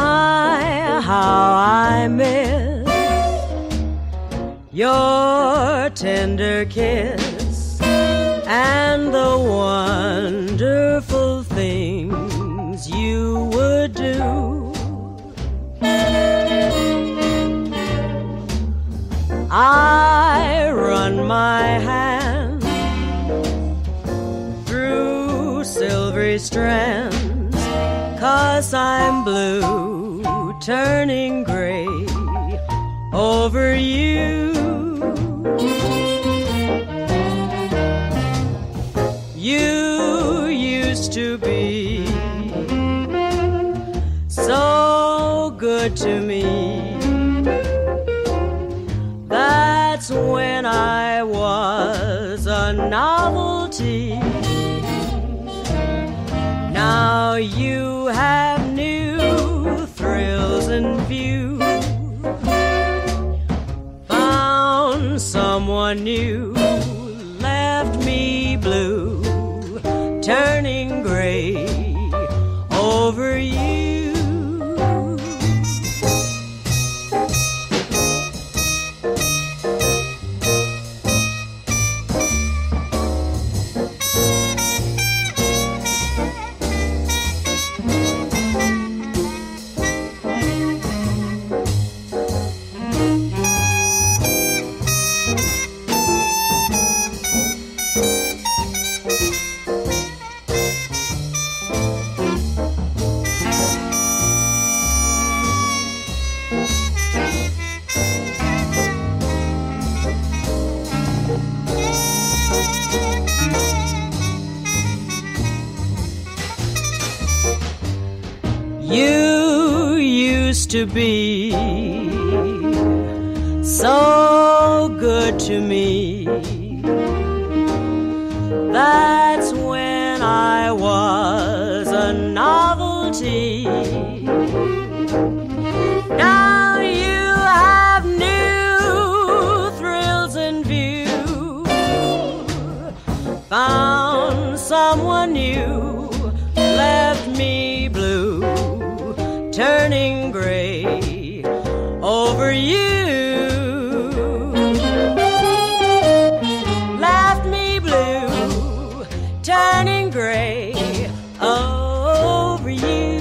My, how I miss your tender kiss and the wonderful things you would do. I run my hand through silvery strands, 'cause I'm blue, turning gray over you. You used to be so good to me. That's when I was a novelty. Now you have new thrills in view. Found someone new, left me blue, turning gray over you. You used to be so good to me. That's when I was a novelty. Now you have new thrills in view. Found someone new, left me blue, turning gray over you. Left me blue, turning gray over you.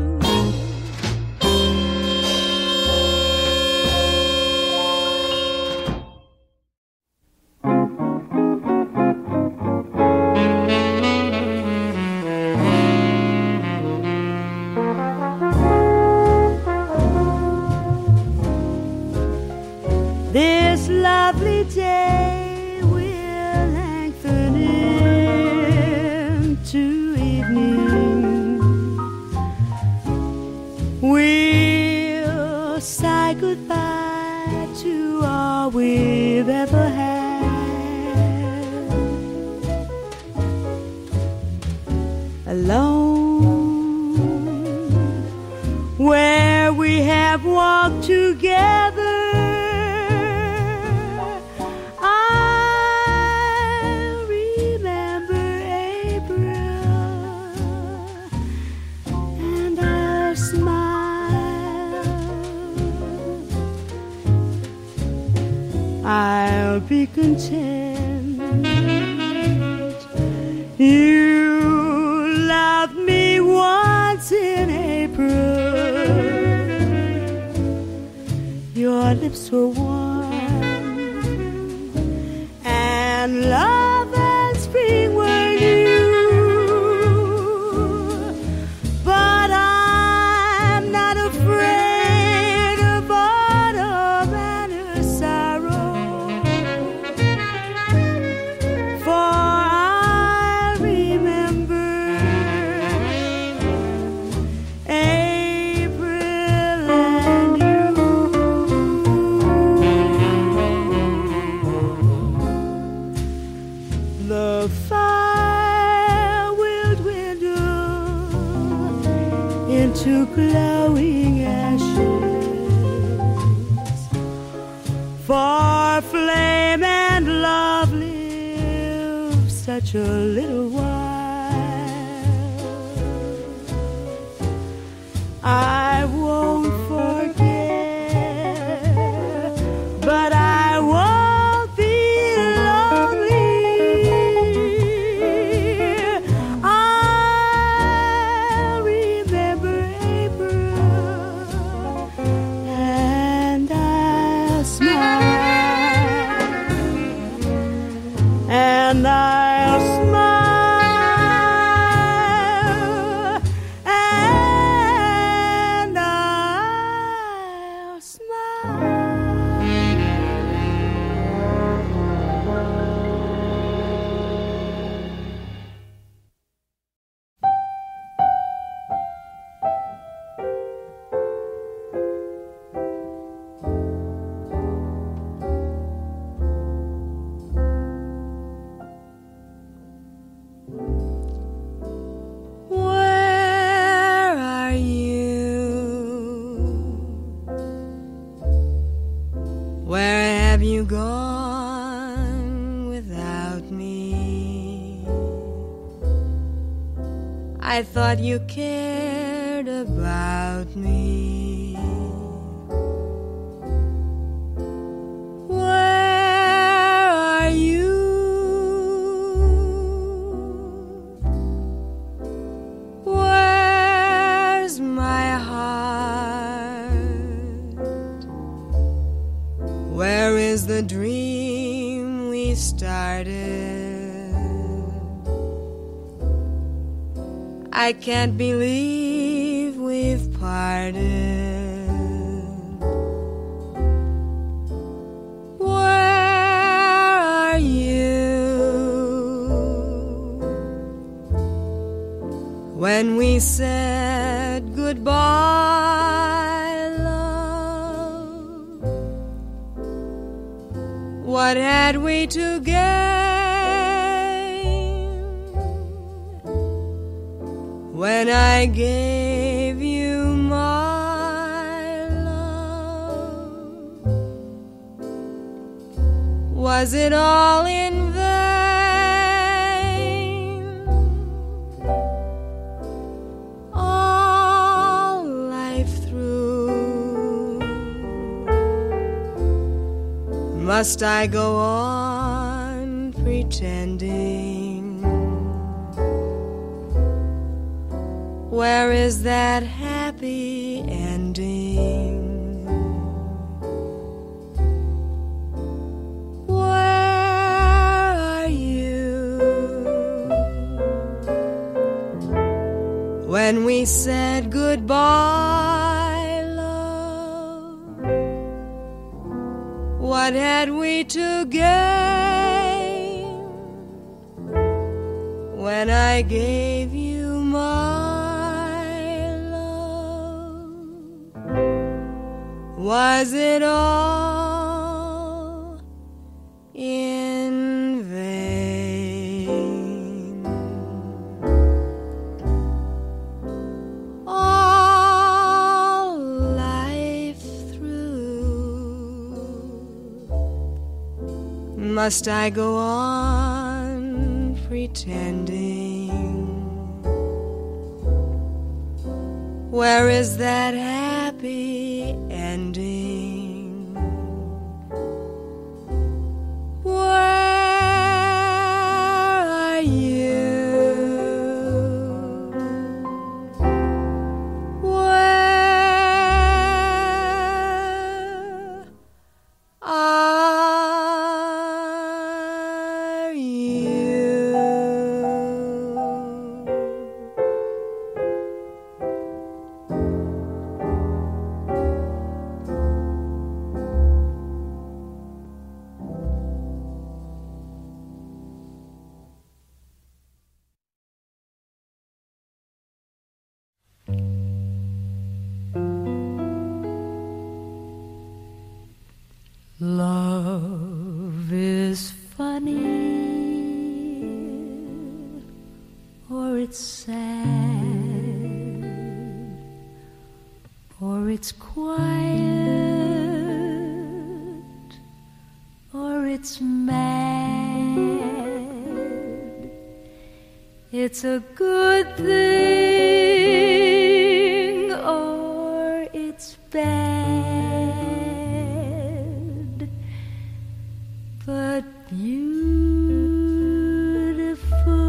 This lovely day will lengthen into evening. We'll say goodbye to all we've ever had. Alone, where we have walked together, I'll be content. You loved me once in April. Your lips were warm, and love and spring were new. But I'm not afraid of autumn and her sorrow. The fire will dwindle into glowing ashes, for flame and love live such a little while. I won't you gone without me? I thought you cared about me. Where are you? Where's my heart? Where is the dream we started? I can't believe we've parted. Where are you? When we said goodbye, love, what had we to gain? When I gave you my love, was it all in vain? All life through, must I go on pretending? Where is that happy ending? Where are you? When we said goodbye, love, what had we to gain? When I gave you my was it all in vain? All life through, must I go on pretending? Where is that happy ending? Where are you? Where are you? Love is funny, or it's sad, or it's quiet, or it's mad. It's a good thing, or it's bad. But beautiful,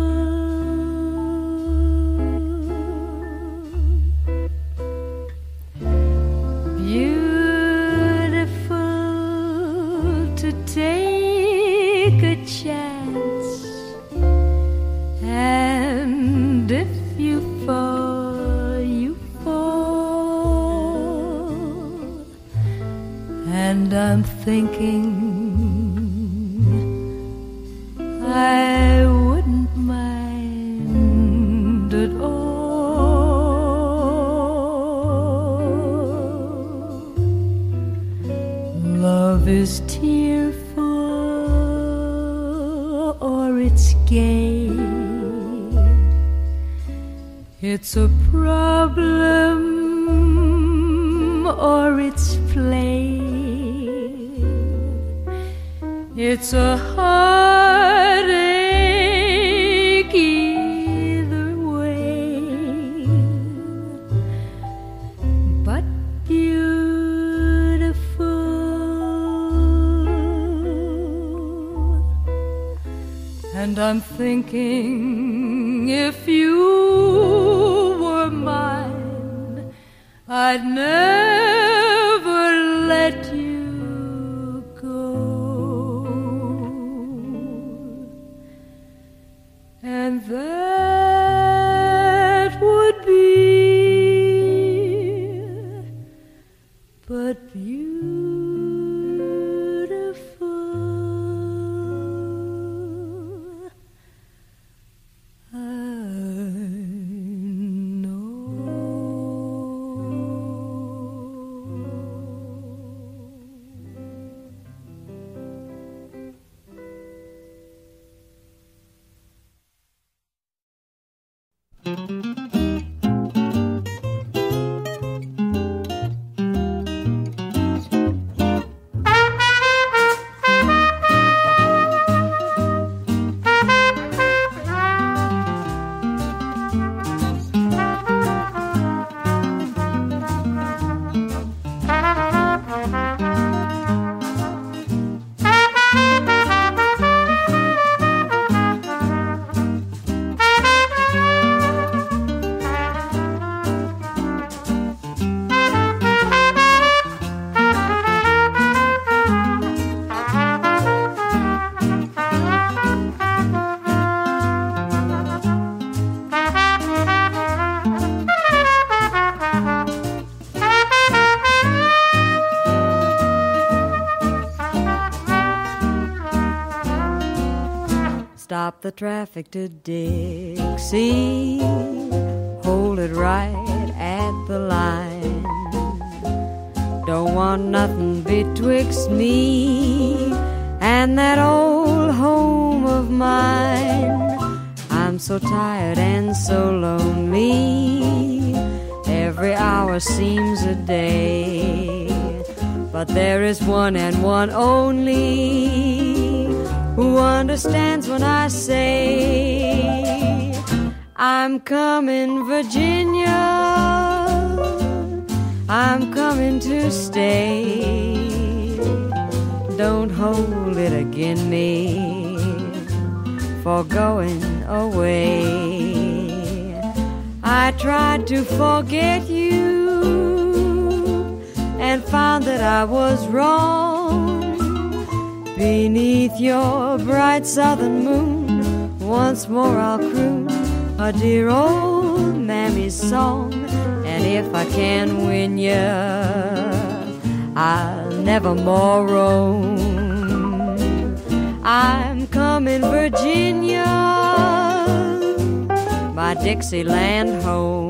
beautiful to take a chance. And if you fall, you fall. And I'm thinking I wouldn't mind at all. Love is tearful, or it's gay. It's a problem, or it's play. It's a heartache either way, but beautiful. And I'm thinking if you were mine, I'd never let you and that would be but beautiful. I know. Stop the traffic to Dixie, hold it right at the line. Don't want nothing betwixt me and that old home of mine. I'm so tired and so lonely, every hour seems a day. But there is one and one only who understands when I say I'm coming, Virginia, I'm coming to stay. Don't hold it against me for going away. I tried to forget you and found that I was wrong. Beneath your bright southern moon, once more I'll croon a dear old mammy's song. And if I can win ya, I'll never more roam. I'm coming, Virginia, my Dixieland home.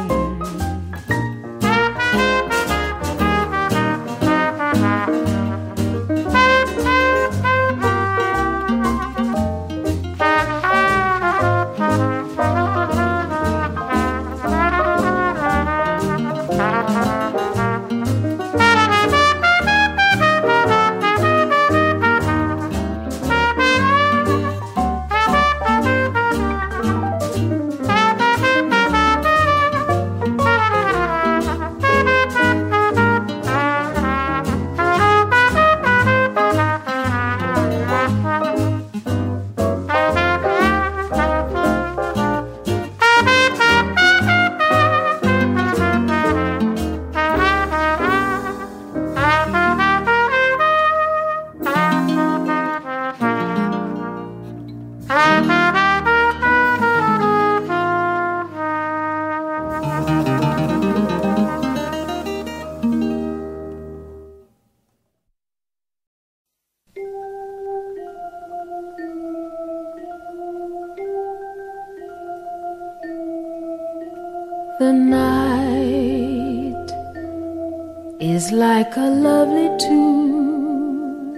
The night is like a lovely tune.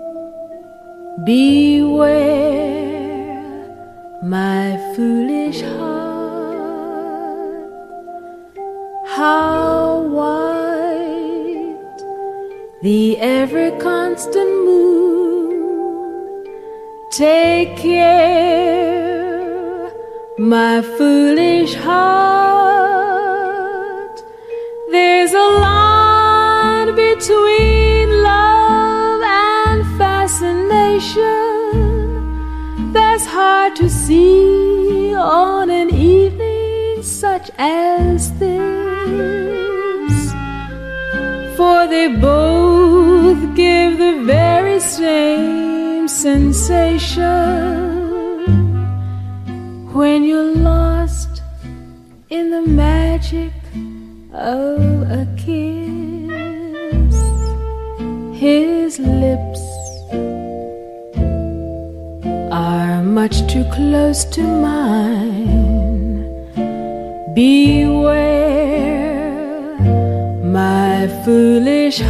Beware, my foolish heart, how white the ever constant moon Take care, my foolish heart. There's a line between love and fascination that's hard to see on an evening such as this. For they both give the very same sensation when you're lost in the magic of a kiss. His lips are much too close to mine. Beware, my foolish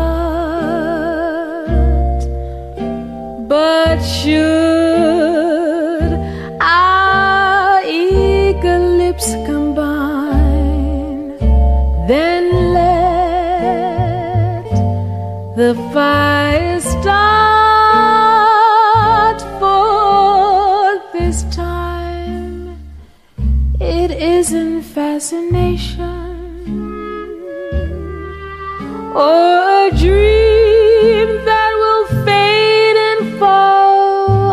heart. But should our eager lips combine, then let the fire start. For this time it isn't fascination or a dream that will fade and fall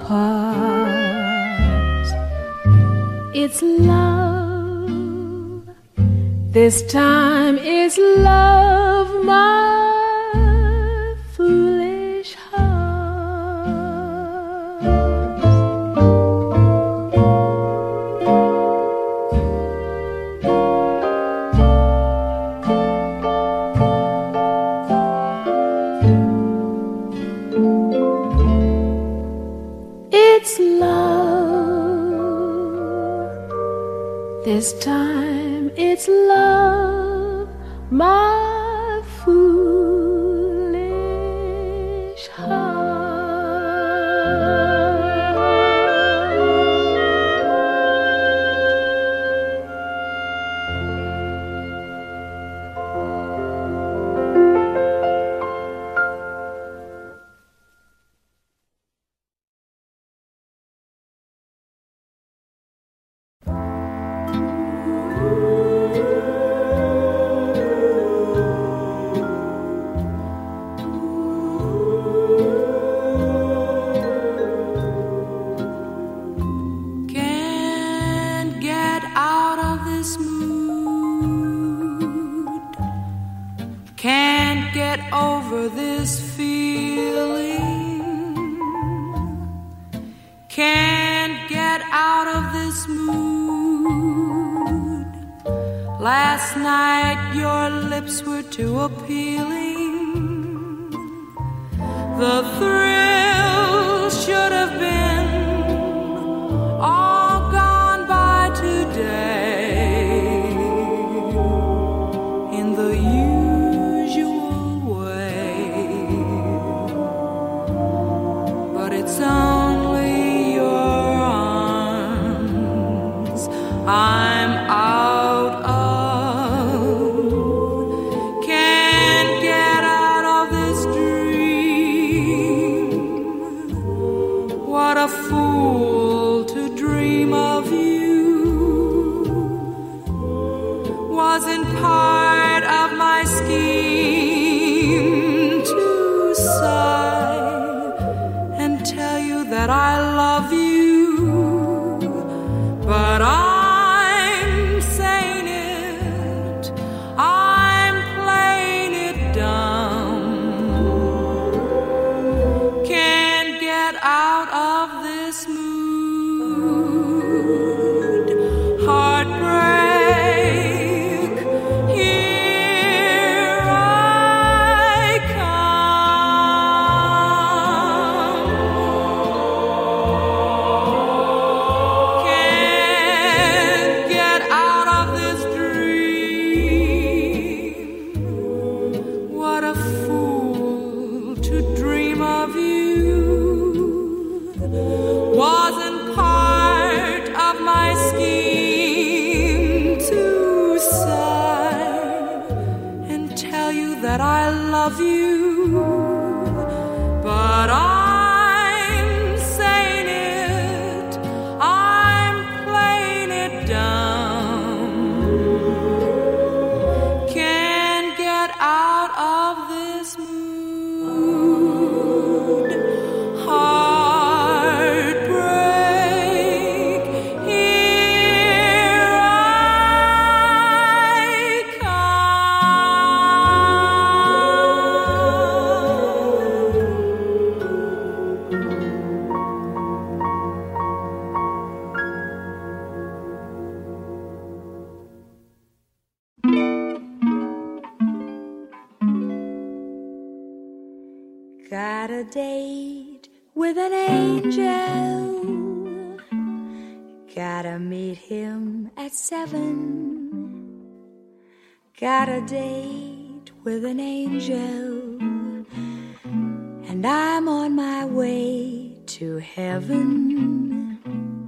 apart. It's love. This time it's love, my foolish It's love. This time it's love, my foolish heart. Over this feeling, can't get out of this mood. Last night your lips were too appealing. The thrill should have been all gone by today. In the it's only your arms I'm out of. Can't get out of this dream. What a fool to dream of you. Wasn't part of my scheme to sigh tell you that I love you, but I'm saying it, I'm playing it dumb. Can't get out of this mood. Heartbreak, here I come. That I love you, but I'm saying Got a date with an angel. Gotta meet him at 7. Got a date with an angel, and I'm on my way to heaven.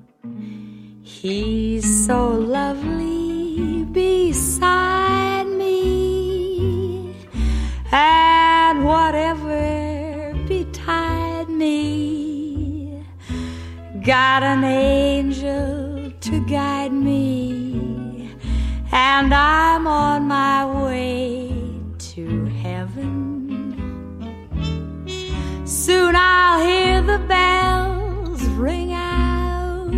He's so lovely beside me, and whatever betide me, got an angel to guide me, and I'm on my way to heaven. Soon I'll hear the bells ring out,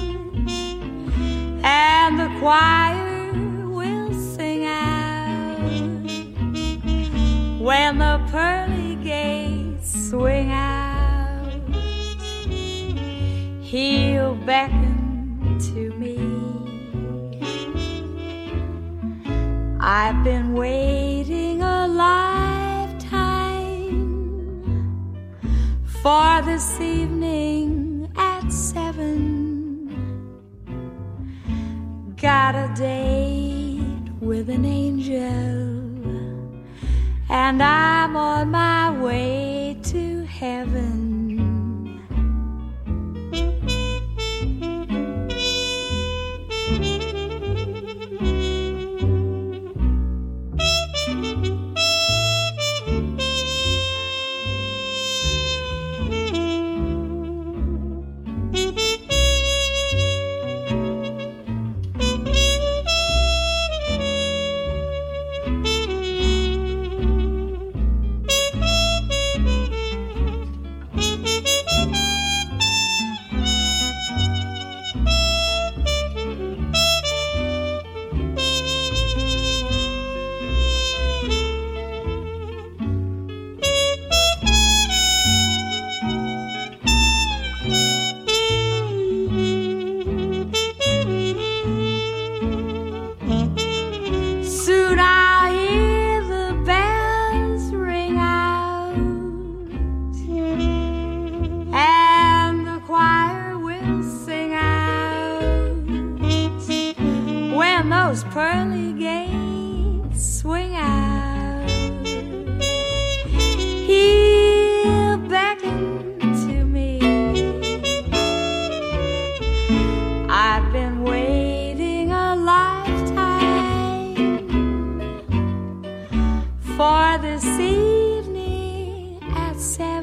and the choir will sing out. When the pearly gates swing out, he'll beckon to me. I've been waiting a lifetime for this evening at 7. Got a date with an angel, and I'm on my way to heaven. Pearly gates swing out, he'll beckon to me. I've been waiting a lifetime for this evening at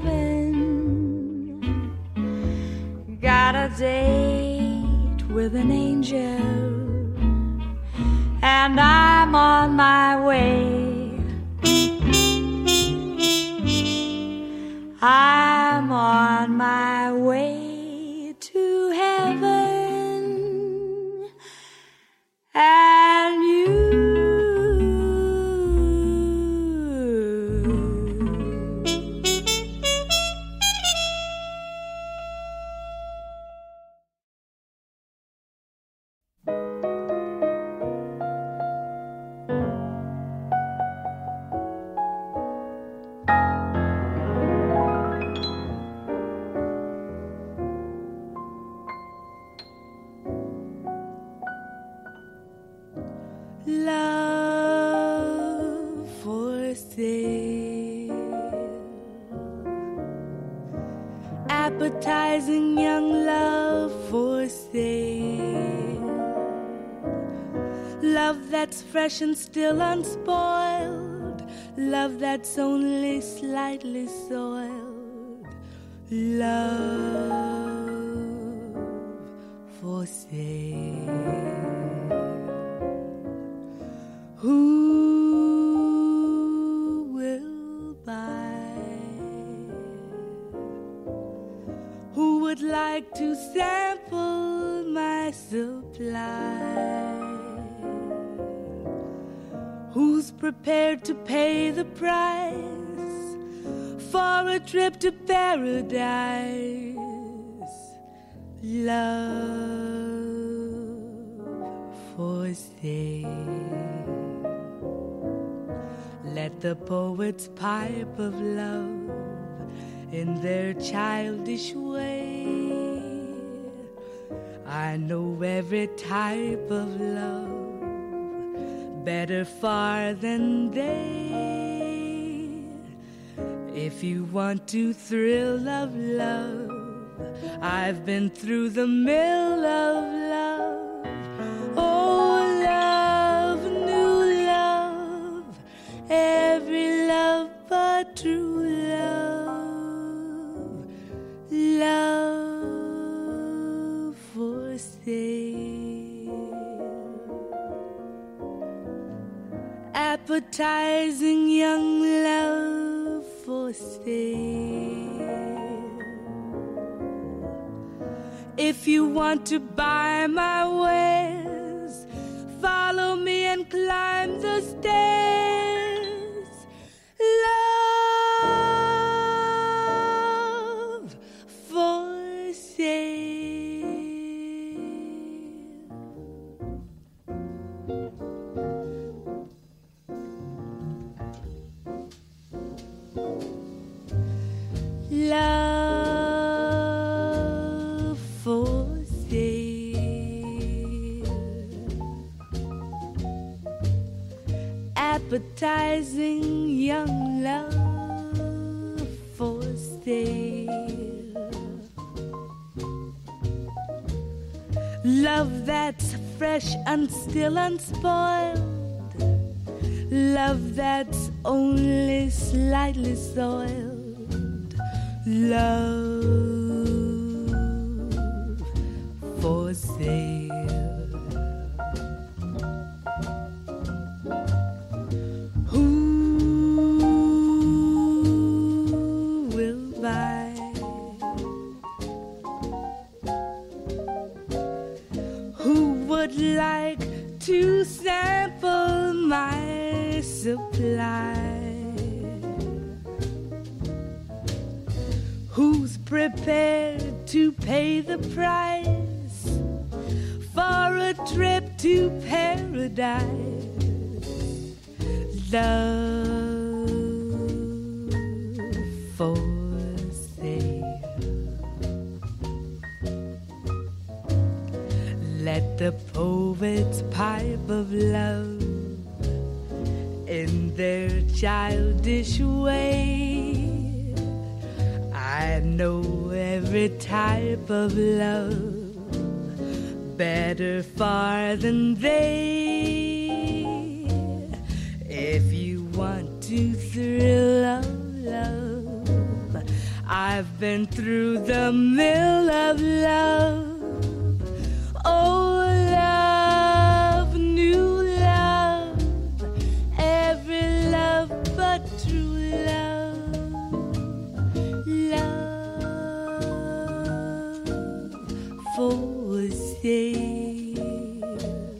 7. Got a date with an angel, and I'm on my way. I'm on my way to heaven, and you. Love for sale, appetizing young love for sale, love that's fresh and still unspoiled, love that's only slightly soiled, love for sale. Who will buy? Who would like to sample my supply? Who's prepared to pay the price for a trip to paradise? Love for sale. Let the poet's pipe of love in their childish way. I know every type of love better far than they. If you want to thrill of love, I've been through the mill of love. Oh, love, new love, every love but true love, love for sale. Appetizing young love for sale. If you want to buy my wares, follow me and climb the stairs. Love for sale. Love for sale. Appetizing young love for sale. Love that's fresh and still unspoiled. Love that's only slightly soiled. Love for sale. Who will buy? Who would like to sample my supply? Who's prepared to pay the price for a trip to paradise? Love for sale. Let the poets pipe of love in their childish way. I know every type of love better far than they. If you want to thrill of love, I've been through the mill of love. Oh, love, new love, every love but true love, love for sale.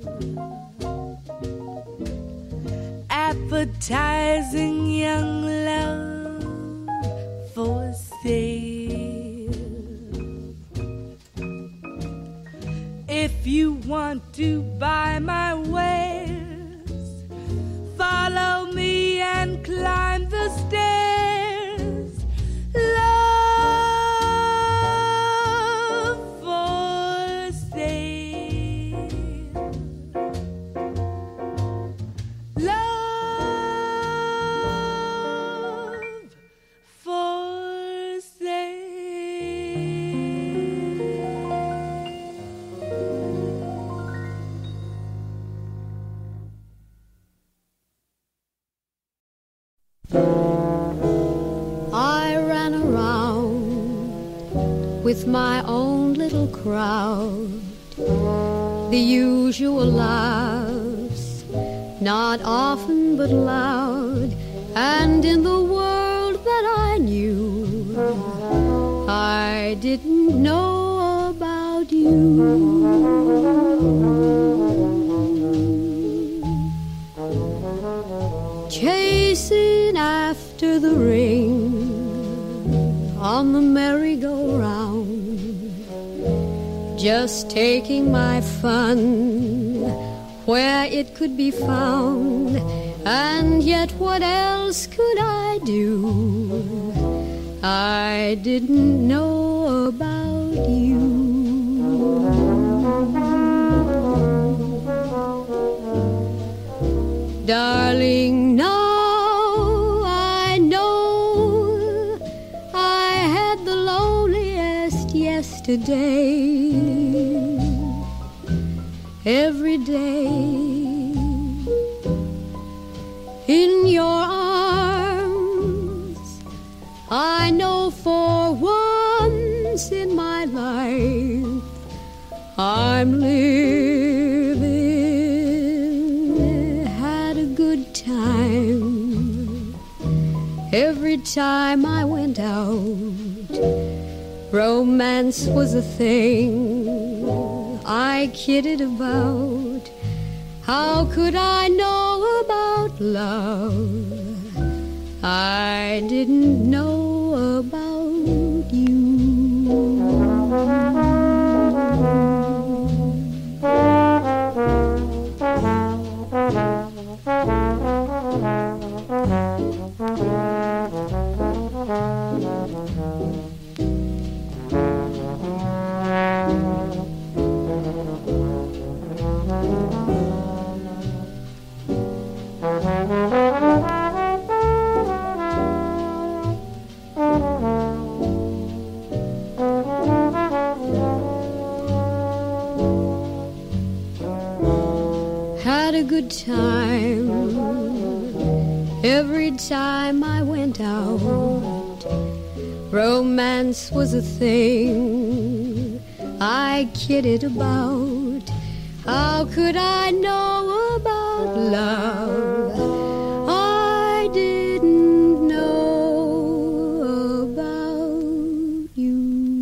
Appetizing young love for sale. If you want to buy my wares, follow me and climb the stairs. Love for sale. Love for sale. I ran around with my own little crowd, the usual laughs, not often but loud, and in the world that I knew, I didn't know about you. Chasing after the ring on the merry-go-round, just taking my fun where it could be found, and yet what else could I do? I didn't know about you. Darling, now I know I had the loneliest yesterday. Every day in your arms, I know for once in my life I'm living, had a good time. Every time I went out, romance was a thing I kidded about. How could I know about love? I didn't know about you. Had a good time every time I went out. Romance was a thing I kidded about. How could I know about love? I didn't know about you.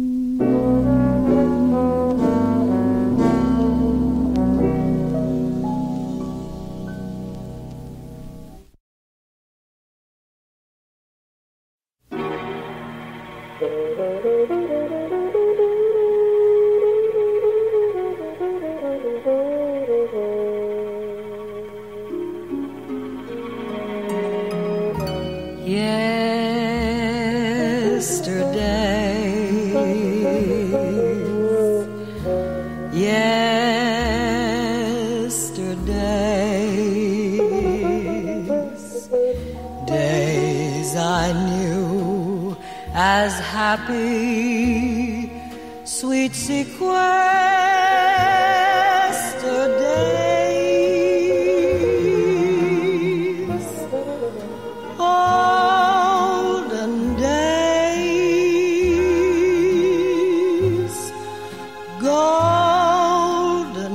Days I knew as happy, sweet sequester days, olden days, golden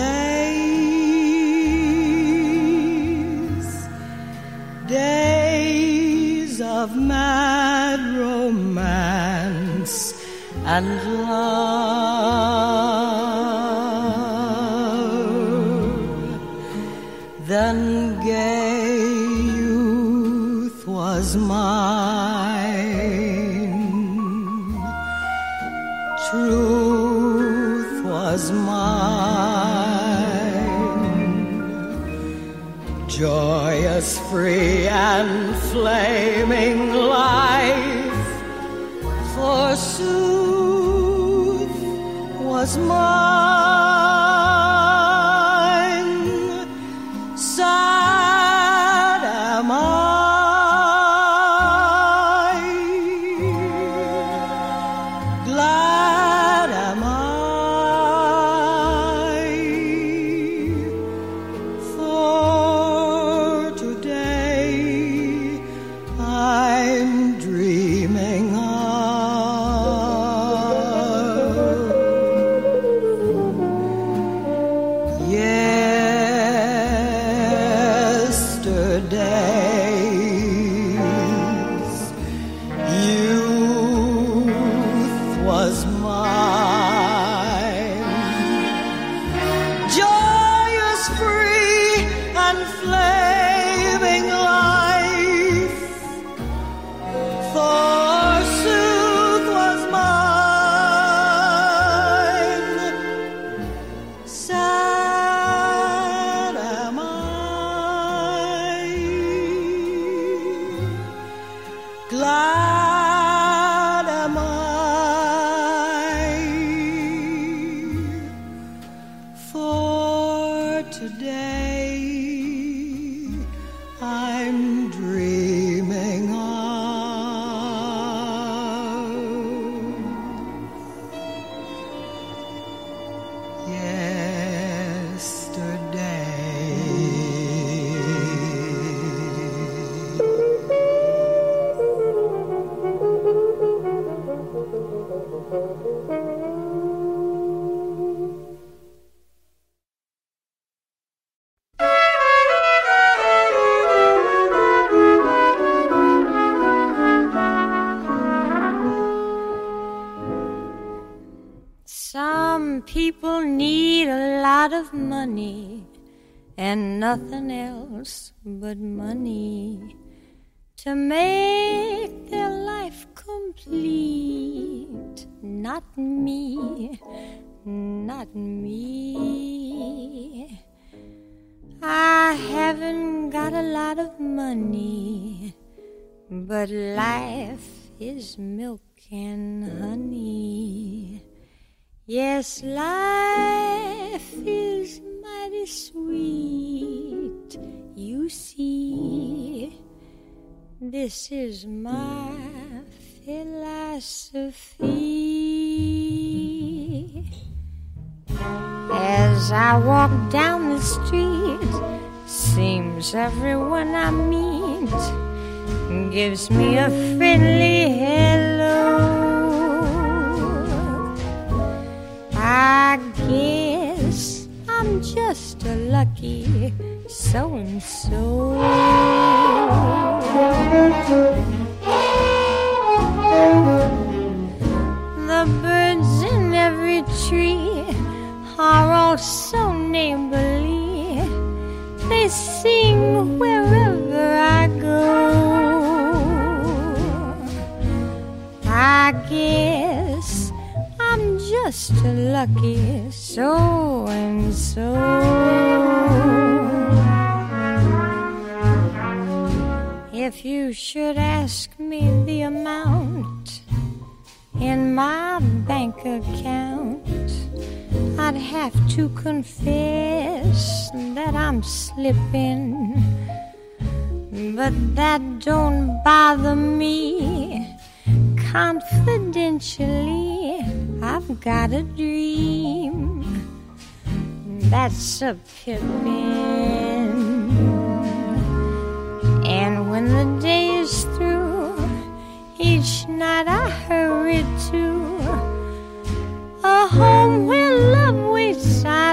days, days of mad romance and love. Then gay youth was mine, truth was mine, joyous, free and flaming life, forsooth, was mine. Sad am I, glad am I, for today I'm dreaming of yesterdays. Youth was mine, joyous, free and flaming life, forsooth was mine. Sad am I, glad of money and nothing else but money to make their life complete. Not me, not me. I haven't got a lot of money, but life is milk and honey. Yes, life is mighty sweet. You see, this is my philosophy. As I walk down the street, seems everyone I meet gives me a friendly hello. I guess I'm just a lucky so-and-so. The birds in every tree are all so neighborly. They sing wherever I go. I guess I'm just a lucky so-and-so. If you should ask me the amount in my bank account, I'd have to confess that I'm slipping, but that don't bother me. Confidentially, I've got a dream that's a pippin'. And when the day is through, each night I hurry to a home where love waits, I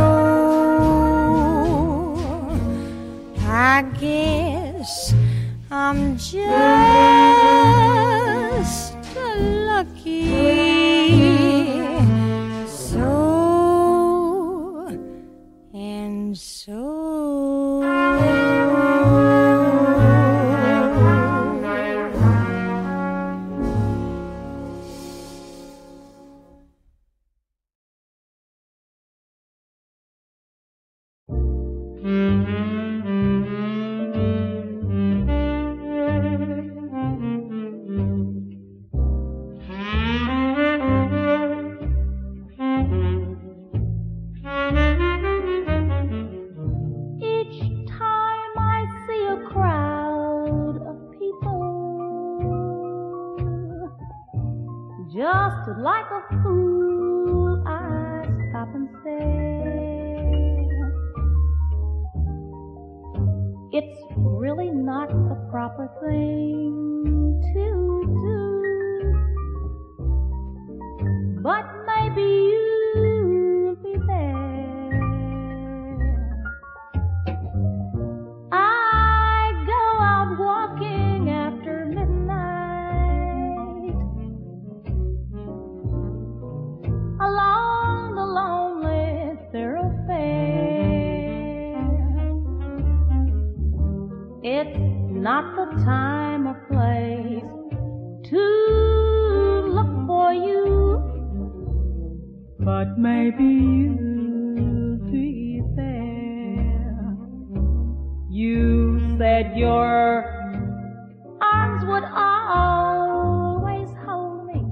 know. I guess I'm just a lucky so-and-so. Just like a fool, I stop and say, it's really not the proper thing to do, but maybe you'll be there. I go out walking after midnight along the lonely thoroughfare. It's not the time or place to look for you, but maybe you'll be there. You said your arms would always hold me.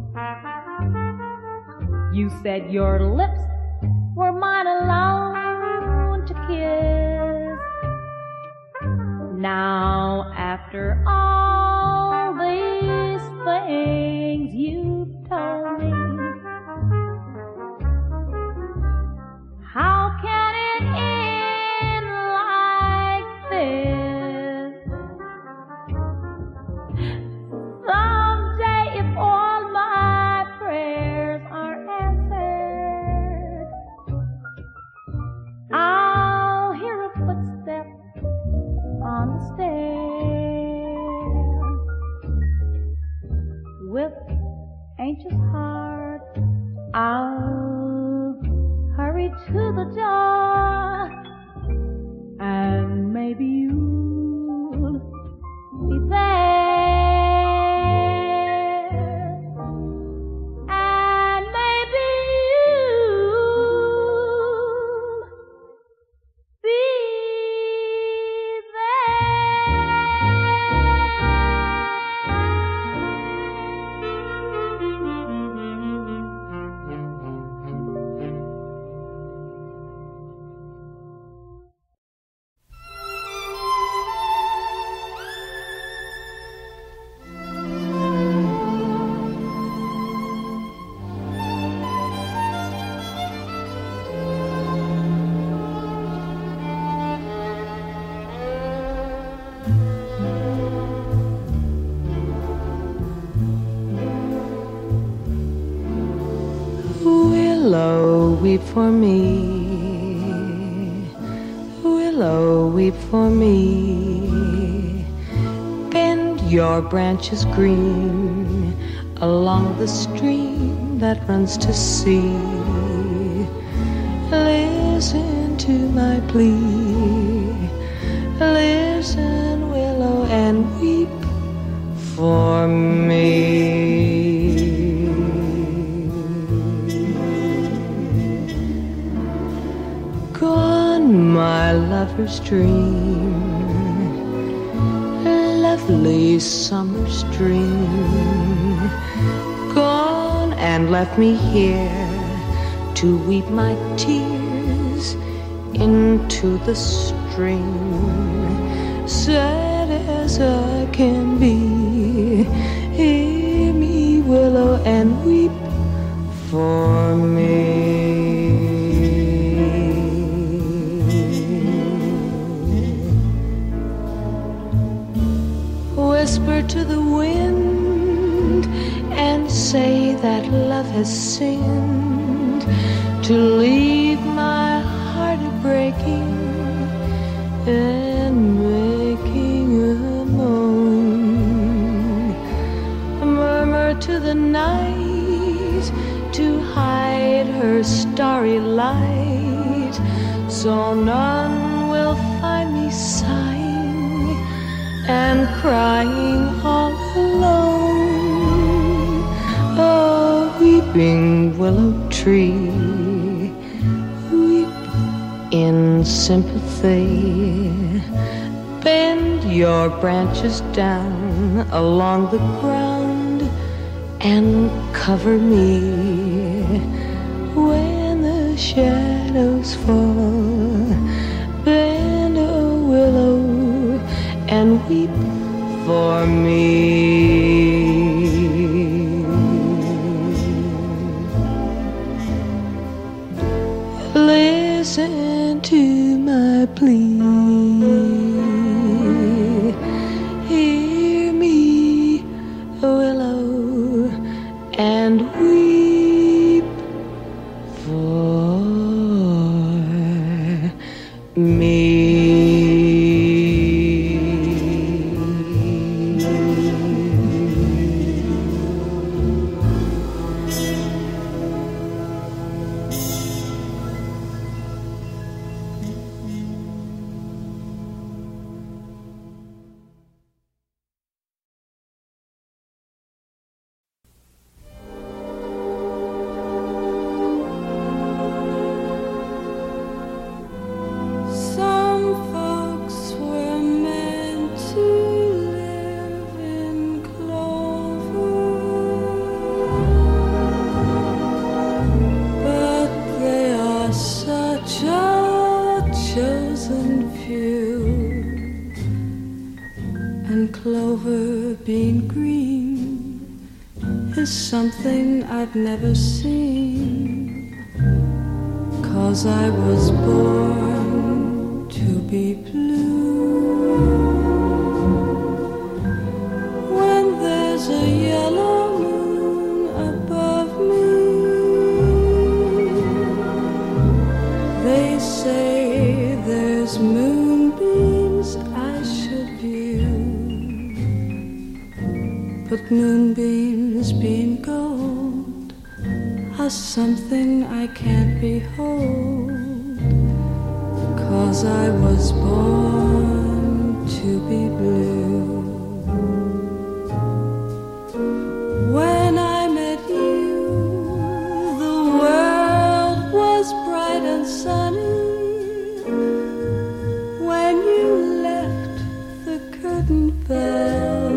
You said your lips were mine alone to kiss. Now, after all these things you've told me, how can it end like this? Someday, if all my prayers are answered, I'll hear a footstep on the stairs. Willow, weep for me. Willow, weep for me. Bend your branches green along the stream that runs to sea. Listen to my plea. Listen, willow, and weep for me. Gone, my lover's dream, lovely summer's dream. Gone and left me here to weep my tears into the stream. Sad as I can be, hear me, willow, and weep for me. Whisper to the wind and say that love has sinned to leave my heart breaking and making a moan. Murmur to the night to hide her starry light, so none will find me sighing and crying all alone. Oh, weeping willow tree, weep in sympathy. Bend your branches down along the ground and cover me when the shadows fall. Bend, oh willow, and weep for me. Listen to my plea. Hear me, willow, and weep for me. Clover being green is something I've never seen, 'cause I was born to be blue. When there's a yellow moon above me, they say there's moonbeams I should view. But moonbeams being gold are something I can't behold, 'cause I was born to be blue. When I met you, the world was bright and sunny. When you left, the curtain fell.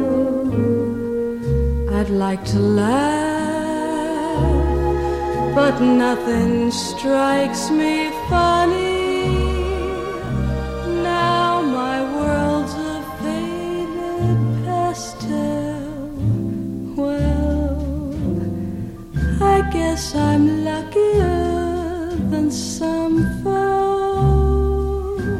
I'd like to laugh, but nothing strikes me funny. Now my world's a faded pastel. Well, I guess I'm luckier than some folks.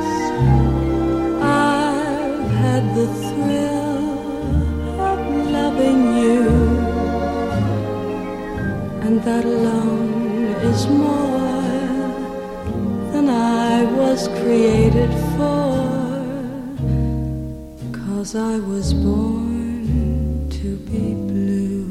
I've had the thrill of loving you, and that alone is more than I was created for, 'cause I was born to be blue.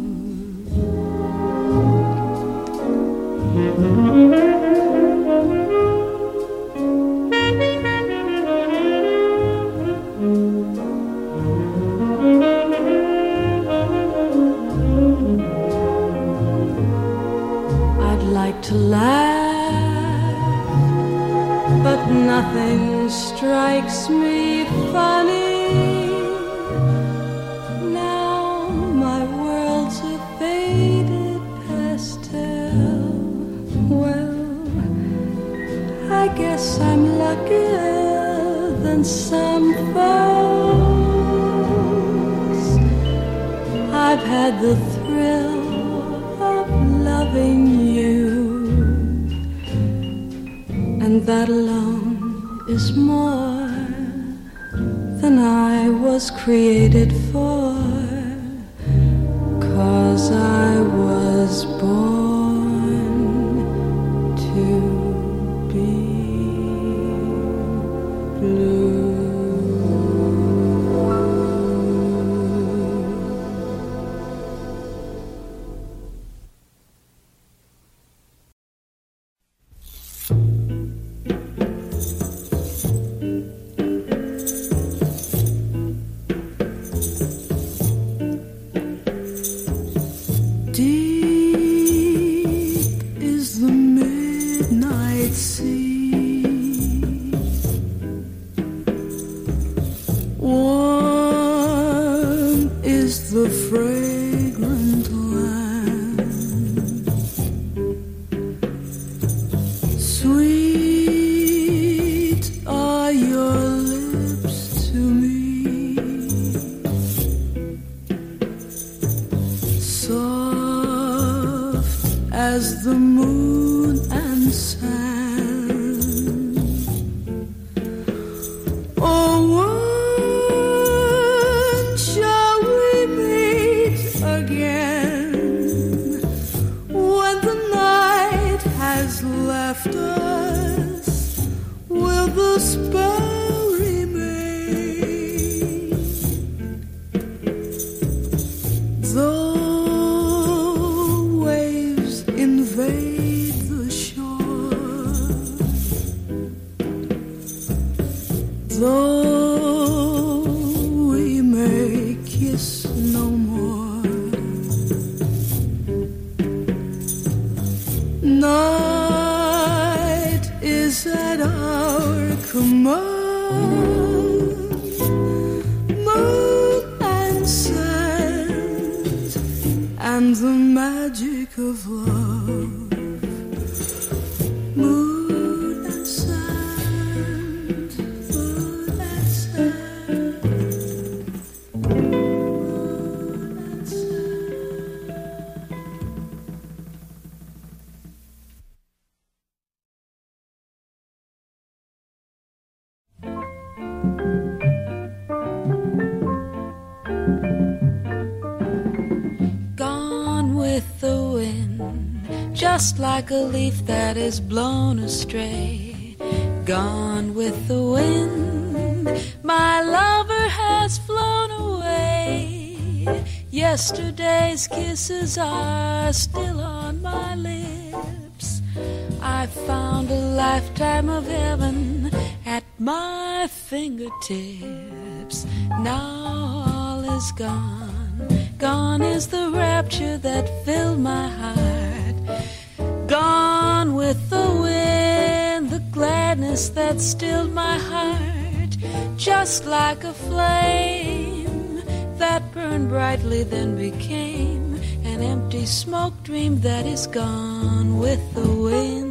To laugh, but nothing strikes me funny. Now my world's a faded pastel. Well, I guess I'm luckier than some folks. I've had the thrill of loving you, and that alone is more than I was created for, 'cause I was born to be blue. Just like a leaf that is blown astray, gone with the wind, my lover has flown away. Yesterday's kisses are still on my lips. I found a lifetime of heaven at my fingertips. Now all is gone, gone is the rapture that filled my heart. Gone with the wind, the gladness that stilled my heart. Just like a flame that burned brightly then became an empty smoke dream that is gone with the wind.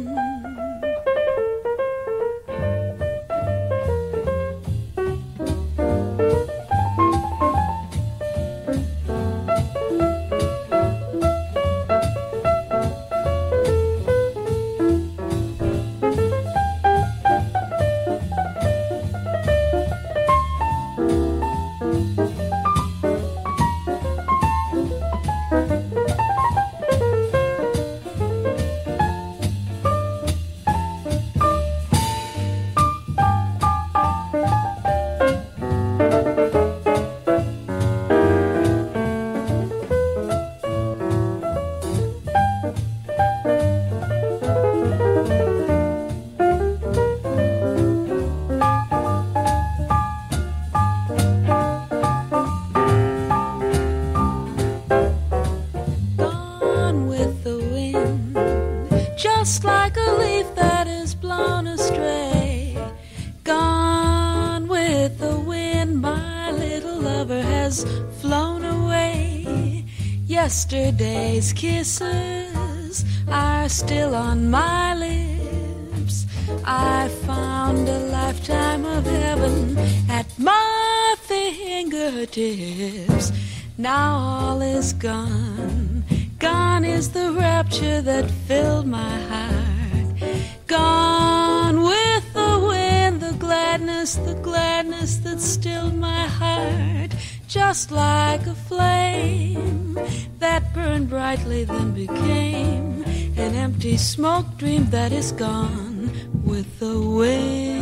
Yesterday's kisses are still on my lips. I found a lifetime of heaven at my fingertips. Now all is gone. Gone is the rapture that filled my heart. Gone with the wind, the gladness that stilled my heart. Just like a flame that burned brightly, then became an empty smoke dream that is gone with the wind.